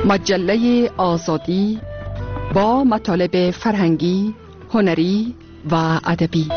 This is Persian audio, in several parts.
مجله آزادی با مطالب فرهنگی، هنری و ادبی.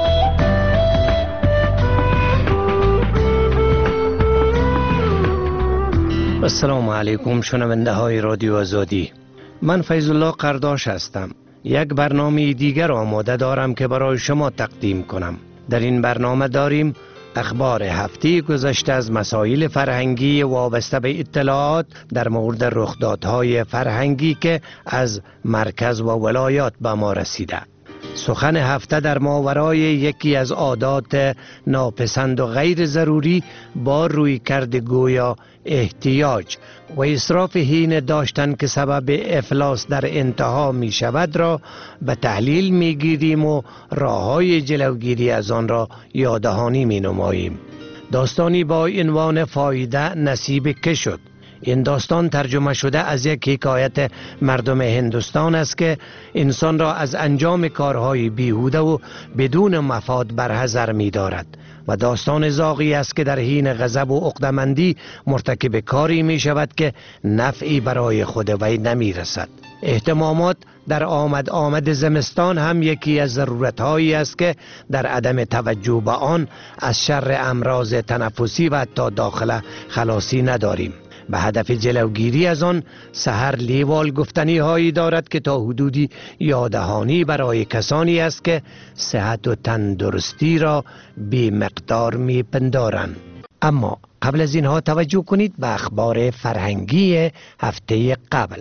السلام علیکم شنونده های رادیو آزادی. من فیض الله قرداش هستم. یک برنامه دیگر آماده دارم که برای شما تقدیم کنم. در این برنامه داریم اخبار هفته گذشته از مسائل فرهنگی وابسته به اطلاعات در مورد رخدادهای فرهنگی که از مرکز و ولایات به ما رسیده. سخن هفته در ماورای یکی از عادات ناپسند و غیر ضروری با رویکرد گویا احتیاج و اسراف هین داشتن که سبب افلاس در انتها می شود را به تحلیل می گیریم و راه‌های جلوگیری از آن را یاددهانی می نماییم. داستانی با عنوان فایده نصیب که شد. این داستان ترجمه شده از یک حکایت مردم هندوستان است که انسان را از انجام کارهای بیهوده و بدون مفاد برحذر می دارد و داستان زاغی است که در حین غضب و عقده‌مندی مرتکب کاری می شود که نفعی برای خود وی نمی رسد. اهتمامات در آمد زمستان هم یکی از ضرورت‌هایی است که در عدم توجه به آن از شر امراض تنفسی و حتی داخله خلاصی نداریم. به هدف جلوگیری از آن سحر لیوال گفتنی هایی دارد که تا حدودی یاددهانی برای کسانی است که صحت و تندرستی را بی مقدار می پندارند. اما قبل از اینها توجه کنید به اخبار فرهنگی هفته قبل.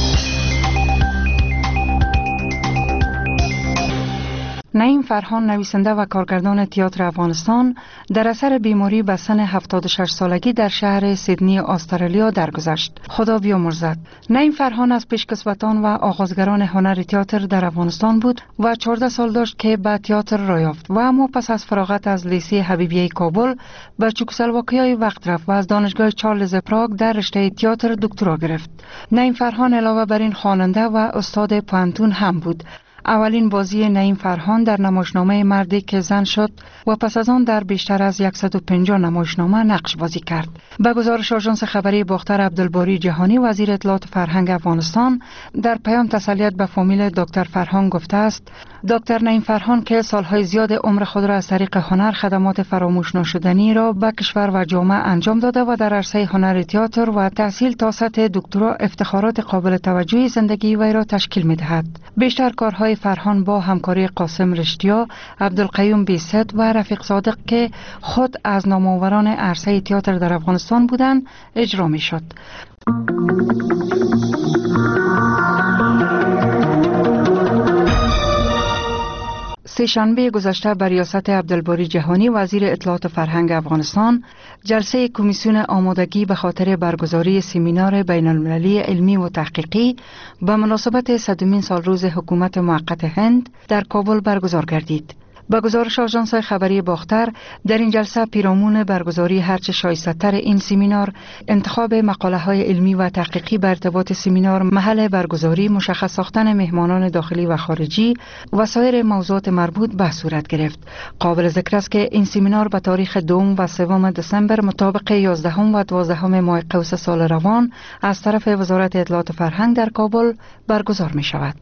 نعیم فرهان، نویسنده و کارگردان تئاتر افغانستان، در اثر بیماری به سن 76 سالگی در شهر سیدنی استرالیا درگذشت. خدا بیامرزد. نعیم فرهان از پیشکسوتان و آغازگران هنر تئاتر در افغانستان بود و 14 سال داشت که به تئاتر راه یافت و اما پس از فراغت از لیسه حبیبیه کابل به چکسلواکیای وقت رفت و از دانشگاه چارلز پراگ در رشته تئاتر دکترا گرفت. نعیم فرهان علاوه بر این خواننده و استاد پانتون هم بود. اولین بازی نعیم فرهان در نمایشنامه مردی که زن شد و پس از آن در بیشتر از 150 نمایشنامه نقش بازی کرد. به گزارش آژانس خبری باختر عبدالباری جهانی، وزیر اطلاعات فرهنگ افغانستان، در پیام تسلیت به فامیل دکتر فرهان گفته است: دکتر نعیم فرهان که سالهای زیاد عمر خود را از طریق هنر خدمات فراموش نشدنی را به کشور و جامعه انجام داده و در عرصه هنر تئاتر و تحصیل تا سطح دکترا افتخارات قابل توجهی زندگی وی را تشکیل می‌دهد. بیشتر کارهای فرهان با همکاری قاسم رشتیا، عبدالقیوم بیست و رفیق صادق که خود از نامآوران عرصه تئاتر در افغانستان بودند اجرا می‌شد. سه‌شنبه گذشته بر ریاست عبدالباری جهانی، وزیر اطلاعات فرهنگ افغانستان، جلسه کمیسیون آمادگی به خاطر برگزاری سمینار بین المللی علمی و تحقیقی به مناسبت 100مین سالروز حکومت موقت هند در کابل برگزار گردید. با گزارش آژانس خبری باختر، در این جلسه پیرامون برگزاری هرچه شایسته‌تر این سمینار، انتخاب مقاله‌های علمی و تحقیقی بر ارتباط سمینار، محل برگزاری، مشخص ساختن مهمانان داخلی و خارجی و سایر موضوعات مربوط به صورت گرفت. قابل ذکر است که این سمینار به تاریخ 2 و 3 دسامبر مطابق 11 و 12 ماه قوس سال روان از طرف وزارت اطلاعات فرهنگ در کابل برگزار می شود.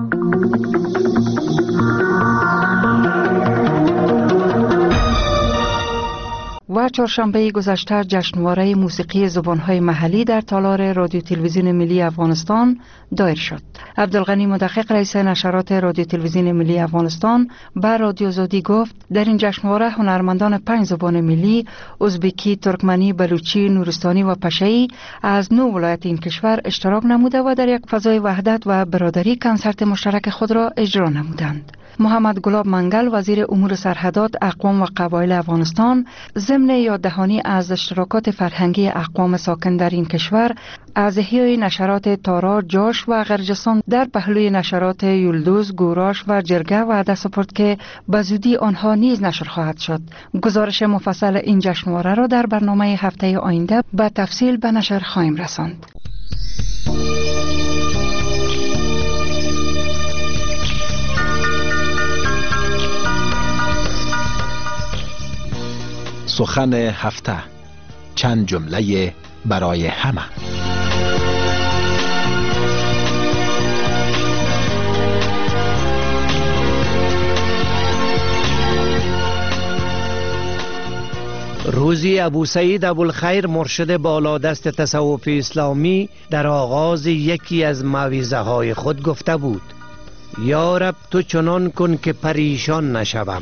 و چهارشنبه گذشته جشنواره موسیقی زبانهای محلی در تالار رادیو تلویزیون ملی افغانستان دایر شد. عبدالغنی مدقق، رئیس نشرات رادیو تلویزیون ملی افغانستان، به رادیو آزادی گفت در این جشنواره هنرمندان 5 زبان ملی، ازبکی، ترکمنی، بلوچی، نورستانی و پشه‌ای از 9 ولایت این کشور اشتراک نموده و در یک فضای وحدت و برادری کنسرت مشترک خود را اجرا نمودند. محمد گلاب منگل، وزیر امور سرحدات، اقوام و قبایل افغانستان، ضمن یاددهانی از اشتراکات فرهنگی اقوام ساکن در این کشور، از احیای نشرات تارا، جاش و غرجستان در پهلوی نشرات یلدوز، گوراش و جرگه وعده سپرد که به زودی آنها نیز نشر خواهد شد. گزارش مفصل این جشنواره را در برنامه هفته آینده به تفصیل به نشر خواهیم رساند. سخن هفته، چند جمله برای همه. روزی ابو سعید ابوالخیر مرشد بالادست تصوف اسلامی در آغاز یکی از موعظه های خود گفته بود: یا رب تو چنان کن که پریشان نشوم،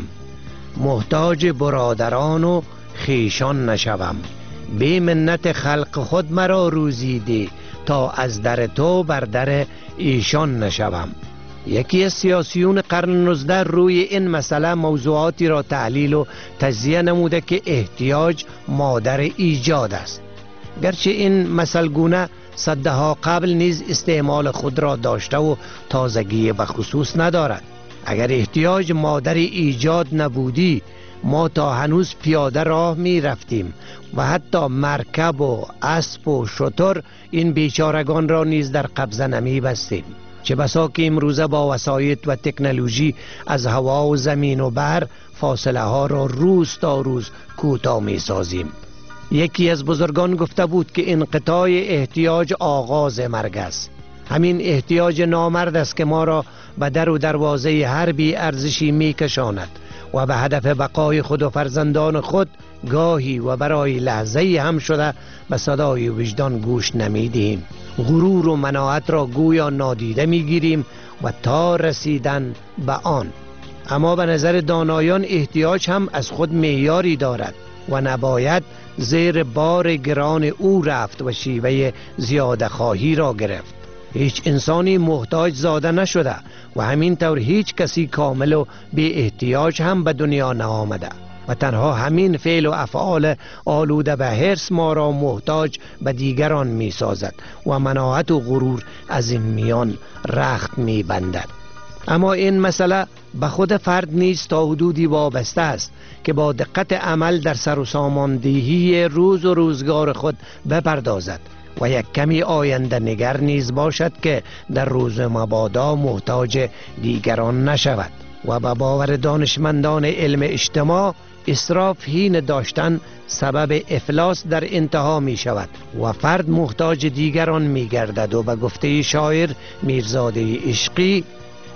محتاج برادران و خیشان نشوم، بی منت خلق خود مرا روزی ده تا از در تو بر در ایشان نشوم. یکی از سیاسیون قرن 19 روی این مسئله موضوعاتی را تحلیل و تجزیه نموده که احتیاج مادر ایجاد است. گرچه این مثلگونه صدها قبل نیز استعمال خود را داشته و تازگی به خصوص ندارد. اگر احتیاج مادر ایجاد نبودی، ما تا هنوز پیاده راه می رفتیم و حتی مرکب و اسب و شتر این بیچارگان را نیز در قبضه نمی بستیم. چه بسا که امروزه با وسایط و تکنولوژی از هوا و زمین و بر فاصله ها را روز تا روز کوتاه می سازیم. یکی از بزرگان گفته بود که انقطاع احتیاج آغاز مرگ است. همین احتیاج نامرد است که ما را به در و دروازه هر بی ارزشی می کشاند و به هدف بقای خود و فرزندان خود گاهی و برای لحظه هم شده به صدای وجدان گوش نمی دهیم. غرور و مناعت را گویا نادیده می گیریم و تا رسیدن به آن. اما به نظر دانایان احتیاج هم از خود معیاری دارد و نباید زیر بار گران او رفت و شیوه زیاده خواهی را گرفت. هیچ انسانی محتاج زاده نشده و همینطور هیچ کسی کامل و بی احتیاج هم به دنیا نآمده و تنها همین فعل و افعال آلوده به حرص ما را محتاج به دیگران می سازد و مناعت و غرور از این میان رخت می بندد. اما این مسئله به خود فرد نیز تا حدودی وابسته است که با دقت عمل در سر و ساماندهی روز و روزگار خود بپردازد و یک کمی آینده نگر نیز باشد که در روز مبادا محتاج دیگران نشود. و به باور دانشمندان علم اجتماع، اسراف هین داشتن سبب افلاس در انتها می شود و فرد محتاج دیگران می گردد و به گفته شاعر میرزاده عشقی: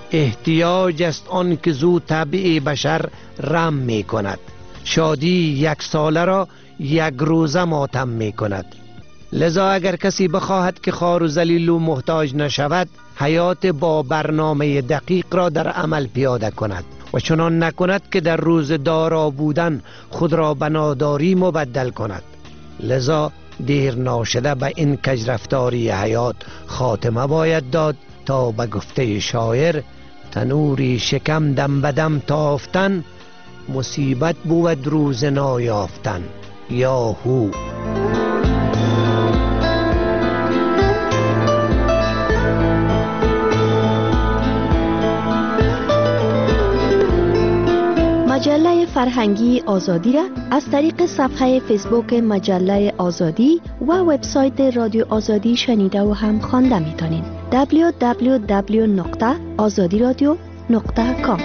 احتیاج است آن که زو طبع بشر رم می کند، شادی یک ساله را یک روزه ماتم می کند. لذا اگر کسی بخواهد که خوار و ذلیل و محتاج نشود، حیات با برنامه دقیق را در عمل پیاده کند و چنان نکند که در روز دارا بودن خود را به ناداری مبدل کند. لذا دیر ناشده به این کجرفتاری حیات خاتمه باید داد تا به گفته شاعر: تنوری شکم دم بدم تافتن، مصیبت بود روز نایافتن. یاهو. مجله فرهنگی آزادی را از طریق صفحه فیسبوک مجله آزادی و وبسایت رادیو آزادی شنیده و هم خوانده می‌تونید. www.azadiradio.com.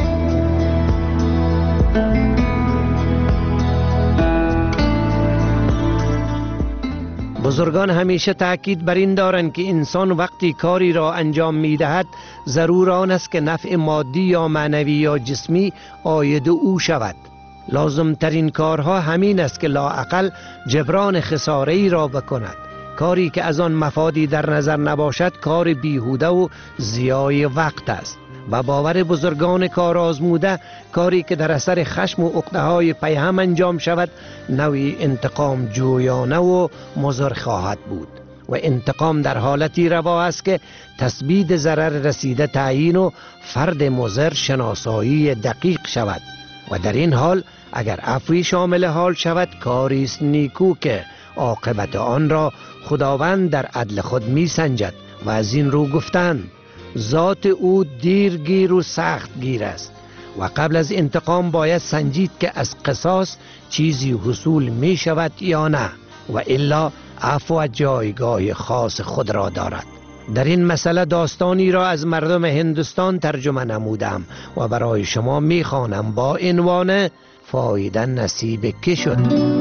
بزرگان همیشه تأکید بر این دارند که انسان وقتی کاری را انجام می دهد ضرور آن است که نفع مادی یا معنوی یا جسمی عاید او شود. لازم ترین کارها همین است که لااقل جبران خساره ای را بکند. کاری که از آن مفادی در نظر نباشد کار بیهوده و ضیاع وقت است. و باور بزرگان کار آزموده، کاری که در اثر خشم و عقده‌های پیهم انجام شود نوعی انتقام جویانه و مضر خواهد بود و انتقام در حالتی روا است که تثبیت ضرر رسیده تعیین و فرد مضر شناسایی دقیق شود و در این حال اگر عفوی شامل حال شود کاری است نیکو که عاقبت آن را خداوند در عدل خود می سنجد و از این رو گفتند: ذات او دیرگیر و سخت گیر است و قبل از انتقام باید سنجید که از قصاص چیزی حصول می شود یا نه و الا عفو جایگاه خاص خود را دارد. در این مسئله داستانی را از مردم هندوستان ترجمه نمودم و برای شما می خوانم با عنوان فایده نصیب که شد.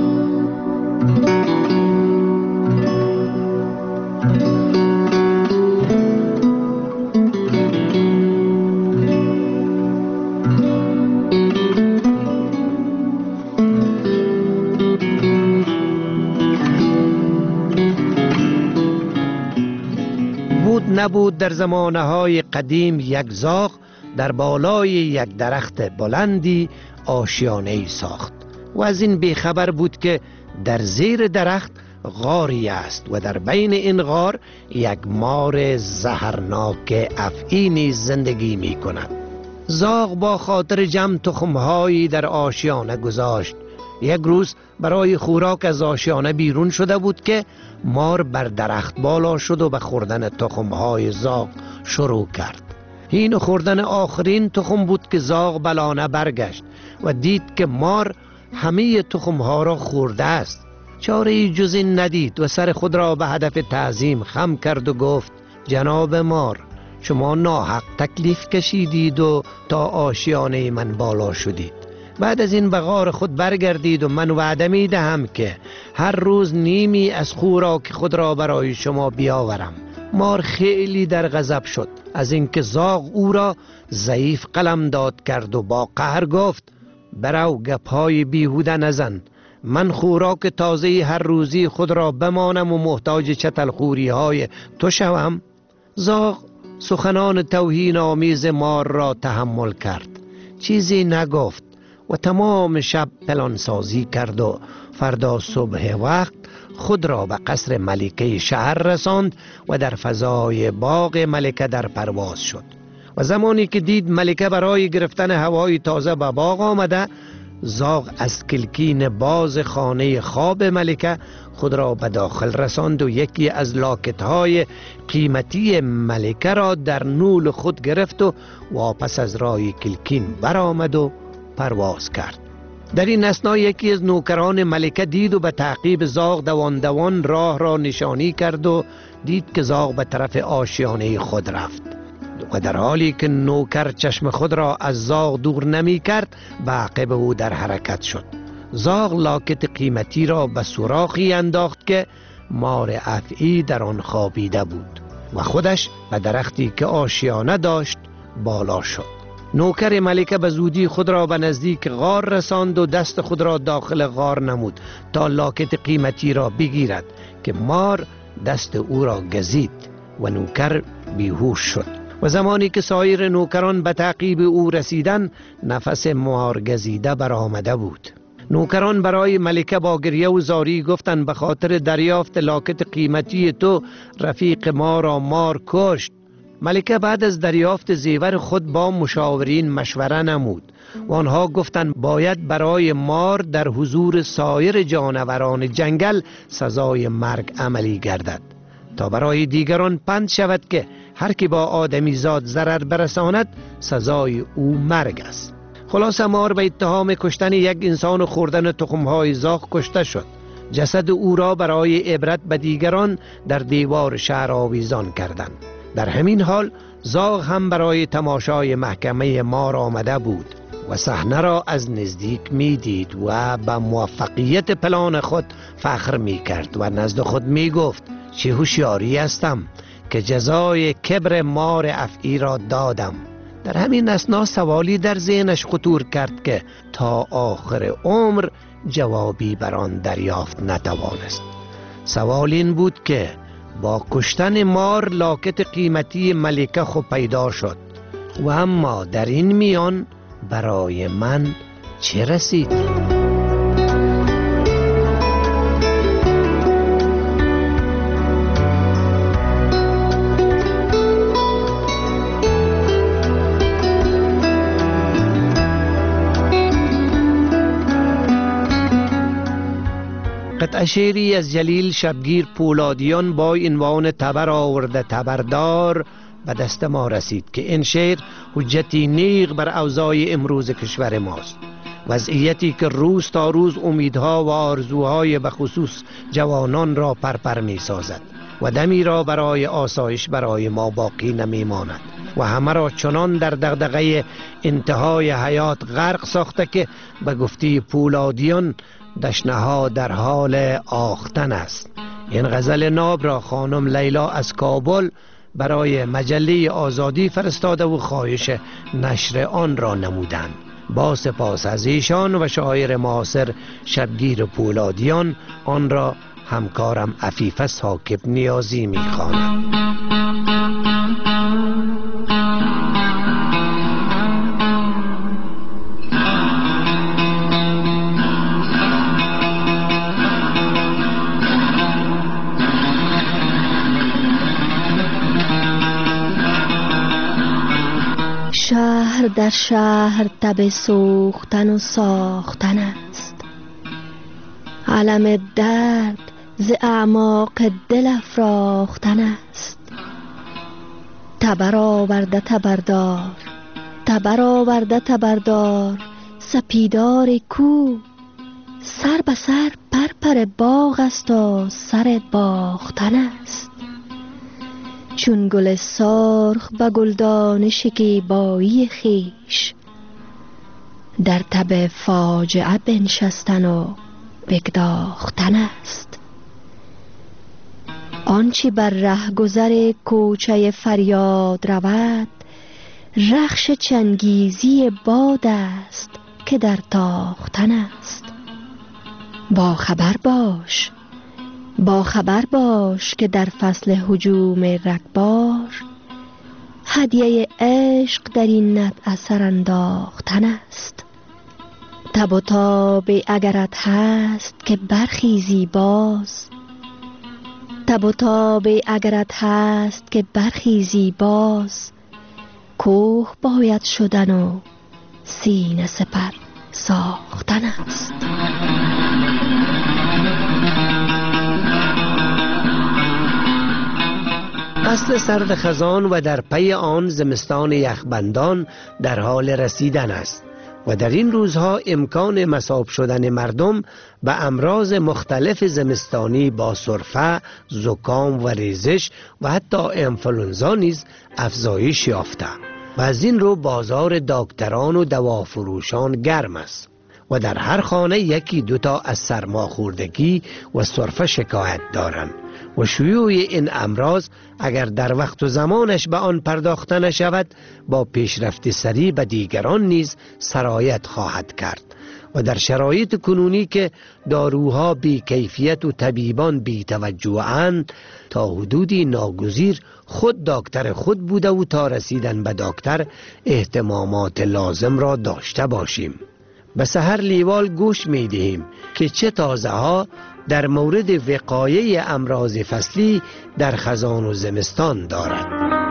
نبود در زمانهای قدیم یک زاغ در بالای یک درخت بلندی آشیانه‌ای ساخت و از این بیخبر بود که در زیر درخت غاری است و در بین این غار یک مار زهرناک افعی نیز زندگی می کند. زاغ با خاطر جمع تخمهایی در آشیانه گذاشت. یک روز برای خوراک از آشیانه بیرون شده بود که مار بر درخت بالا شد و به خوردن تخمهای زاغ شروع کرد. این خوردن آخرین تخم بود که زاغ بلانه برگشت و دید که مار همه تخمها را خورده است. چاره جز این ندید و سر خود را به هدف تعظیم خم کرد و گفت: جناب مار، شما ناحق تکلیف کشیدید و تا آشیانه من بالا شدید. بعد از این به غار خود برگردید و من وعده می دهم که هر روز نیمی از خوراک خود را برای شما بیاورم. مار خیلی در غضب شد از اینکه زاغ او را ضعیف قلم داد کرد و با قهر گفت: برو گپهای بیهوده نزن. من خوراک تازه هر روزی خود را بمانم و محتاج چتلخوری های تو شوم؟ زاغ سخنان توهین آمیز مار را تحمل کرد، چیزی نگفت و تمام شب پلانسازی کرد و فردا صبح وقت خود را به قصر ملکه شهر رساند و در فضای باغ ملکه در پرواز شد. و زمانی که دید ملکه برای گرفتن هوای تازه به باغ آمده، زاغ از کلکین باز خانه خواب ملکه خود را به داخل رساند و یکی از لاکتهای قیمتی ملکه را در نول خود گرفت و واپس از راه کلکین برآمد و پرواز کرد. در این اثنا یکی از نوکران ملکه دید و به تعقیب زاغ دوان دوان راه را نشانی کرد و دید که زاغ به طرف آشیانه خود رفت و در حالی که نوکر چشم خود را از زاغ دور نمی کرد به عقب او در حرکت شد. زاغ لاکت قیمتی را به سوراخی انداخت که مار افعی در آن خوابیده بود و خودش به درختی که آشیانه داشت بالا شد. نوکر ملکه به زودی خود را به نزدیک غار رساند و دست خود را داخل غار نمود تا لاکت قیمتی را بگیرد که مار دست او را گزید و نوکر بیهوش شد. و زمانی که سایر نوکران به تعقیب او رسیدن، نفس مار گزیده برآمده بود. نوکران برای ملکه با گریه و زاری گفتند: به خاطر دریافت لاکت قیمتی تو رفیق ما را مار کشت. ملکه بعد از دریافت زیور خود با مشاورین مشوره نمود و آنها گفتند باید برای مار در حضور سایر جانوران جنگل سزای مرگ عملی گردد تا برای دیگران پند شود که هر کی با آدمی زاد ضرر برساند سزای او مرگ است. خلاصه مار به اتهام کشتن یک انسان و خوردن تخمهای زاغ کشته شد. جسد او را برای عبرت به دیگران در دیوار شهر آویزان کردند. در همین حال زاغ هم برای تماشای محکمه مار آمده بود و صحنه را از نزدیک می دید و به موفقیت پلان خود فخر می کرد و نزد خود می گفت: چه هوشیاری هستم که جزای کبر مار افعی را دادم. در همین اثنا سوالی در ذهنش خطور کرد که تا آخر عمر جوابی بر آن دریافت نتوانست. سوال این بود که با کشتن مار لاکت قیمتی ملکه خود پیدا شد و اما در این میان برای من چه رسید؟ قطعه شعری از جلیل شبگیر پولادیان با عنوان تبر آورده تبردار به دست ما رسید که این شعر حجتی نیغ بر اوضاع امروز کشور ماست. وضعیتی که روز تا روز امیدها و آرزوهای به خصوص جوانان را پرپر می سازد و دمی را برای آسایش برای ما باقی نمی ماند و همه را چنان در دغدغه انتهای حیات غرق ساخته که به گفته پولادیان دشنه‌ها در حال آختن است. این غزل ناب را خانم لیلا از کابل برای مجله آزادی فرستاده و خواهش نشر آن را نمودند. با سپاس از ایشان و شاعر معاصر شبگیر پولادیان آن را همکارم عفیفه ثاقب نیازی می‌خواند. شهر در شهر تب سوختن و ساختن است، علم درد ز اعماق دل افراختن است. تبر آورده تبردار، تبر آورده تبردار، سپیدار کو سر به سر پر باغ است و سر باختن است. چون گل سرخ به گلدان شکیبایی خیش، در تب فاجعه بنشستن و بگداختن است. آنچه بر ره گذر کوچه فریاد رود، رخش چنگیزی باد است که در تاختن است. با خبر باش، با خبر باش که در فصل هجوم رگبار، هدیه عشق در این نت اثر انداختن است. تب و تاب اگرت هست که برخیزی باز، تب و تاب اگرت هست که برخیزی باز، کوه باید شدن و سینه سپر ساختن است. فصل سرد خزان و در پی آن زمستان یخبندان در حال رسیدن است و در این روزها امکان مصاب شدن مردم به امراض مختلف زمستانی با سرفه، زکام و ریزش و حتی انفلونزا نیز افزایش یافته و از این رو بازار دکتران و دوافروشان گرم است و در هر خانه یکی دوتا از سرماخوردگی و سرفه شکایت دارند و شیوع این امراض اگر در وقت و زمانش به آن پرداخته نشود با پیشرفت سریع به دیگران نیز سرایت خواهد کرد و در شرایط کنونی که داروها بی کیفیت و طبیبان بی توجه‌اند، تا حدودی ناگزیر خود دکتر خود بوده و تا رسیدن به دکتر اهتمامات لازم را داشته باشیم. به سحر لیوال گوش می دهیم که چه تازه ها در مورد وقایه امراض فصلی در خزان و زمستان دارد.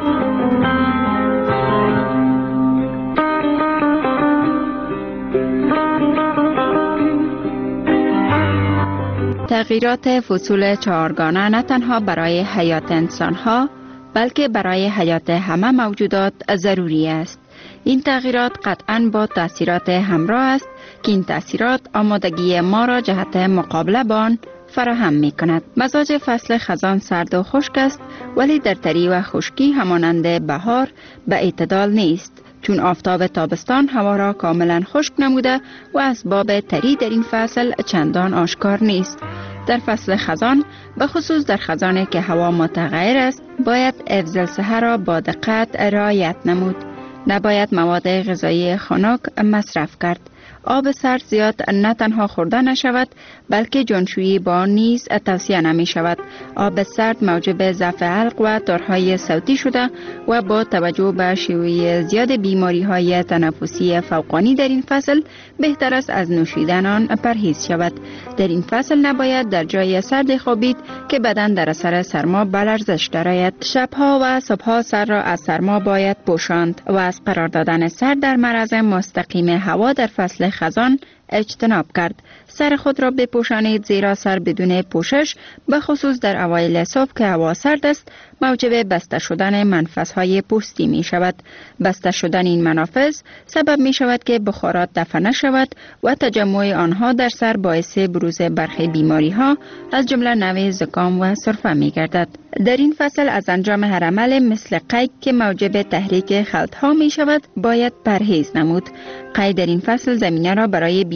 تغییرات فصول چهارگانه نه تنها برای حیات انسانها بلکه برای حیات همه موجودات ضروری است. این تغییرات قطعاً با تأثیرات همراه است که این تأثیرات آمادگی ما را جهت مقابله با آن فراهم می کند. مزاج فصل خزان سرد و خشک است، ولی در تری و خشکی همانند بهار به اعتدال نیست، چون آفتاب تابستان هوا را کاملا خشک نموده و اسباب تری در این فصل چندان آشکار نیست. در فصل خزان، به خصوص در خزانی که هوا متغیر است، باید حفظ الصحه را با دقت رعایت نمود. نباید مواد غذایی خنک مصرف کرد. آب سرد زیاد نه تنها خورده نشود بلکه جانشویی با آن نیز توصیه نمی شود. آب سرد موجب ضعف حلق و تارهای صوتی شده و با توجه به شیوع زیاد بیماری های تنفسی فوقانی در این فصل بهتر است از نوشیدن آن پرهیز شود. در این فصل نباید در جای سرد خوابید که بدن در اثر سرما به لرزش درآید. شبها و صبحها سر را از سرما باید پوشاند و از قرار دادن سر در معرض مستقیم هوا در فصل خزان اجتناب کرد. سر خود را بپوشانید، زیرا سر بدون پوشش به خصوص در اوایل صبح که هوا سرد است موجب بسته شدن منفذهای پوستی می شود. بسته شدن این منافذ سبب می شود که بخارات دفع نشود و تجمع آنها در سر باعث بروز برخی بیماری ها از جمله نوع زکام و سرفه می گردد. در این فصل از انجام هر عمل مثل قی که موجب تحریک خلط ها می شود باید پرهیز نمود. قی در این فصل زمینه را برای بیماری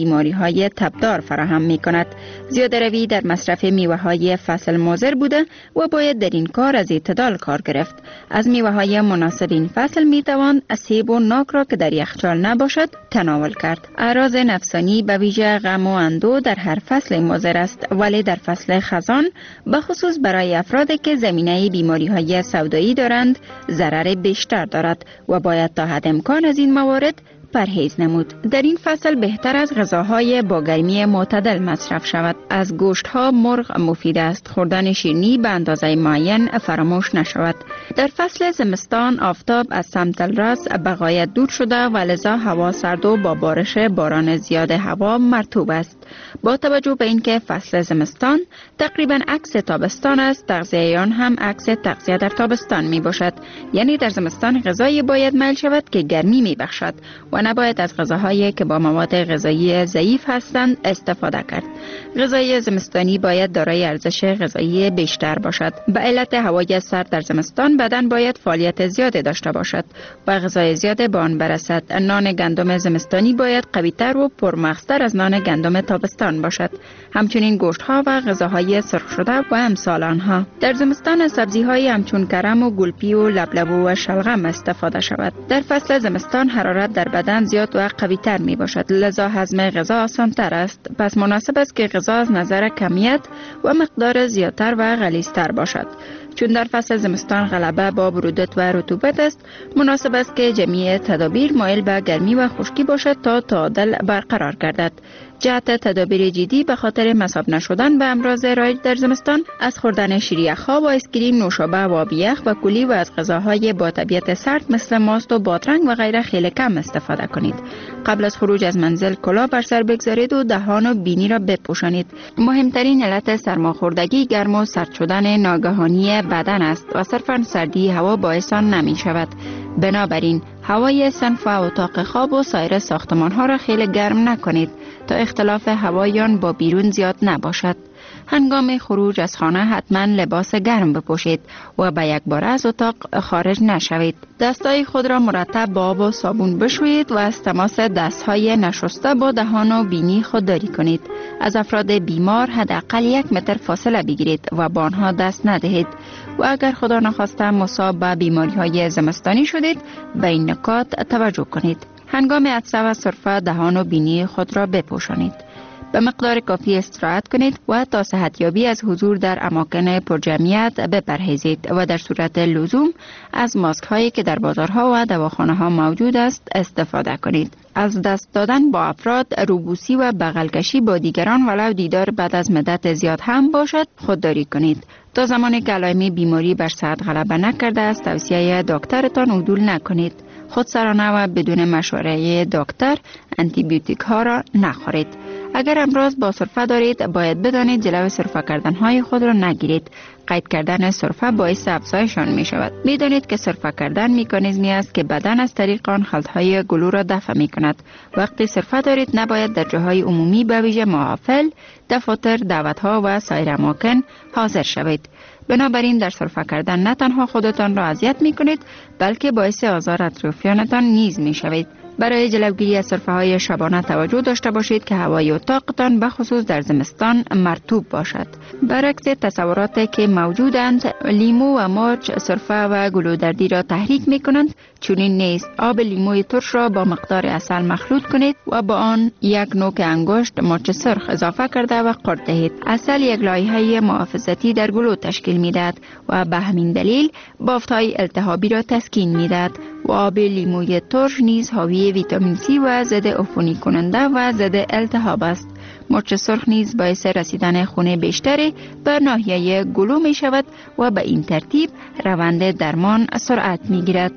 بیماری‌های تبدار فراهم می‌کند. زیاده روی در مصرف میوه‌های فصل مضر بوده و باید در این کار از اعتدال کار گرفت. از میوه‌های مناسب این فصل می‌توان سیب و ناک را که در یخچال نباشد تناول کرد. اعراض نفسانی به ویژه غم و اندوه در هر فصل مضر است، ولی در فصل خزان به خصوص برای افرادی که زمینه بیماری‌های سودایی دارند ضرر بیشتر دارد و باید تا حد امکان از این موارد پرهیز نمود. در این فصل بهتر از غذاهای با گرمی معتدل مصرف شود. از گوشت‌ها مرغ مفید است. خوردن شیرینی به اندازه معین فراموش نشود. در فصل زمستان آفتاب از سمت راست به غایت دور شده و لذا هوا سرد و با بارش باران زیاد هوا مرطوب است. با توجه به اینکه فصل زمستان تقریبا عکس تابستان است، تغذیه آن هم عکس تغذیه در تابستان می باشد. یعنی در زمستان غذایی باید میل شود که گرمی می بخشد و نباید از غذاهایی که با مواد غذایی ضعیف هستند استفاده کرد. غذای زمستانی باید دارای ارزش غذایی بیشتر باشد. به علت هوای سرد در زمستان بدن باید فعالیت زیاد داشته باشد و غذای زیاد به آن برسد. نان گندم زمستانی باید قوی‌تر و پرمغزتر از نان گندم تابستان باشد. همچنین گوشت‌ها و غذاهای سرخ شده و امثال آنها. در زمستان از سبزی‌های همچون کرم و گلپی و لبلبو و شلغم استفاده شود. در فصل زمستان حرارت در بدن زیاد و قوی‌تر می باشد، لذا هضم غذا آسان‌تر است. پس مناسب است که غذا از نظر کمیت و مقدار زیادتر و غلیظ‌تر باشد. چون در فصل زمستان غلبه با برودت و رطوبت است، مناسب است که جمیع تدابیر مایل به گرمی و خشکی باشد تا تعادل برقرار گردد. جهت تدابیر جدی به خاطر مصاب نشدن به امراض رایج در زمستان، از خوردن شیریخ‌ها و آیسکریم، نوشابه و آب یخ و کلی و از غذاهای با طبیعت سرد مثل ماست و بادرنگ و غیره خیلی کم استفاده کنید. قبل از خروج از منزل کلاه بر سر بگذارید و دهان و بینی را بپوشانید. مهمترین علت سرماخوردگی گرم و سرد شدن ناگهانی بدن است و صرفاً سردی هوا باعث آن نمی شود. بنابراین هوای صنف و اتاق خواب و سایر ساختمان ها را خیلی گرم نکنید تا اختلاف هوایان با بیرون زیاد نباشد. هنگام خروج از خانه حتما لباس گرم بپوشید و به یک بار از اتاق خارج نشوید. دستای خود را مرتب با آب و صابون بشویید و از تماس دستهای نشسته با دهان و بینی خودداری کنید. از افراد بیمار حداقل 1 متر فاصله بگیرید و با آنها دست ندهید و اگر خدا نخواسته مصاب به بیماری‌های زمستانی شدید به این نکات توجه کنید. هنگام عطسه و سرفه دهان و بینی خود را بپوشانید. به مقدار کافی استراحت کنید و تا صحتیابی از حضور در اماکن پرجمعیت بپرهیزید و در صورت لزوم از ماسک هایی که در بازارها و دواخانه ها موجود است استفاده کنید. از دست دادن با افراد، روبوسی و بغلکشی با دیگران ولو دیدار بعد از مدت زیاد هم باشد خودداری کنید. تا زمانی که علائم بیماری بر صحت غلبه نکرده است توصیه دکترتان عدول نکنید. خودسرانه و بدون مشوره دکتر آنتی بیوتیک ها را نخورید. اگر امراض با سرفه دارید باید بدانید جلو سرفه کردن های خود را نگیرید. قید کردن سرفه باعث افزایشان می شود. می دانید که سرفه کردن مکانیزمی است که بدن از طریق آن خلطهای گلو را دفع می کند. وقتی سرفه دارید نباید در جاهای عمومی به ویژه محافل، دفاتر، دعوتها و سایر اماکن حاضر شوید. بنابراین در سرفه کردن نه تنها خودتان را اذیت می کنید بلکه باعث آزار اطرافیانتان نیز می شوید. برای جلوگیری از سرفه های شبانه توجه داشته باشید که هوای اتاقتان به خصوص در زمستان مرطوب باشد. برعکس تصوراتی که موجودند، لیمو و مارچ سرفه و گلودردی را تحریک می کنند. چنین نیست. آب لیموی ترش را با مقدار عسل مخلوط کنید و با آن 1 نوک انگشت مارچ سرخ اضافه کرده و قرد دهید. عسل یک لایحه محافظتی در گلو تشکیل می دهد و به همین دلیل بافت‌های التهابی را تسکین می دهد و آب لیموی ترش نیز حاوی ویتامین سی و ضد عفونی کننده و ضد التهاب است. مرچ سرخ نیز باعث رسیدن خون بیشتری به ناحیه گلو می شود و به این ترتیب روند درمان سرعت می گیرد.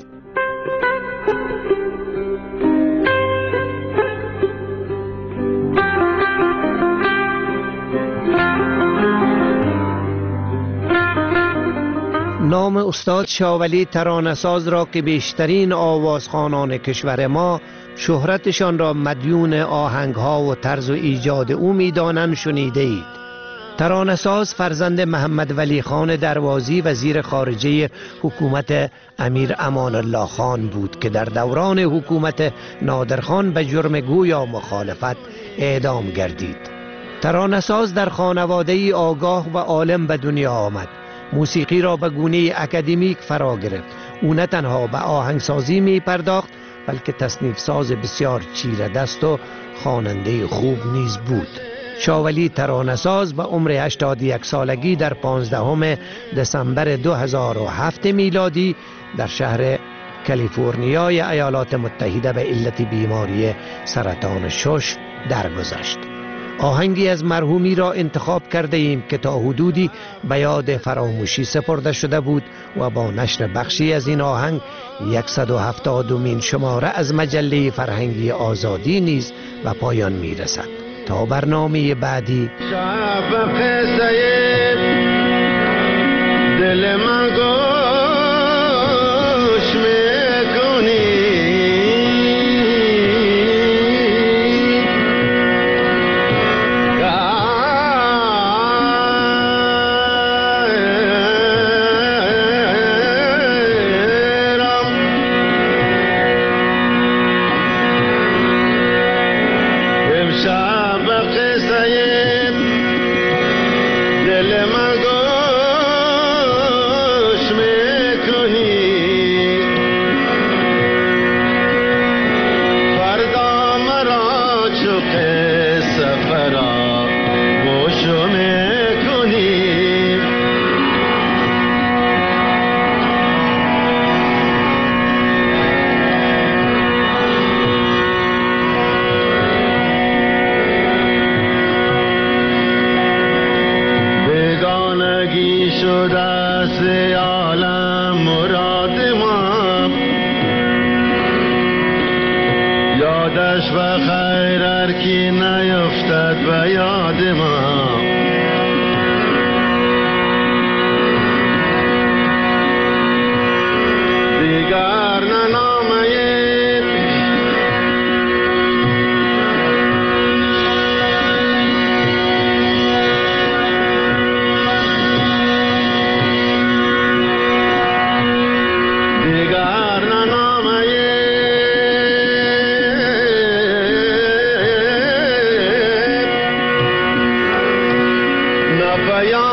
نام استاد شاولی ترانه‌ساز را که بیشترین آوازخوانان کشور ما شهرتشان را مدیون آهنگها و طرز و ایجاد او می‌دانند شنیده اید. ترانه‌ساز فرزند محمد ولی خان دروازی وزیر خارجه حکومت امیر امان الله خان بود که در دوران حکومت نادرخان به جرم گویا مخالفت اعدام گردید. ترانه‌ساز در خانواده‌ای آگاه و عالم به دنیا آمد. موسیقی را به گونه اکادمیک فرا گرفت. او نه تنها به آهنگسازی می پرداخت بلکه تصنیف ساز بسیار چیره دست و خواننده خوب نیز بود. شاولی ترانه‌ساز به عمر 81 سالگی در 15 دسامبر 2007 میلادی در شهر کالیفرنیای ایالات متحده به علت بیماری سرطان شش درگذشت. آهنگی از مرحومی را انتخاب کرده ایم که تا حدودی به یاد فراموشی سپرده شده بود و با نشر بخشی از این آهنگ 170مین شماره از مجله فرهنگی آزادی نیز به پایان می رسد. تا برنامه بعدی، شب قصه دل من گوش میکنی، یادش و خیر هر کی نیفتد به یاد ما، دیگر ننامید دیگر ننامید بیان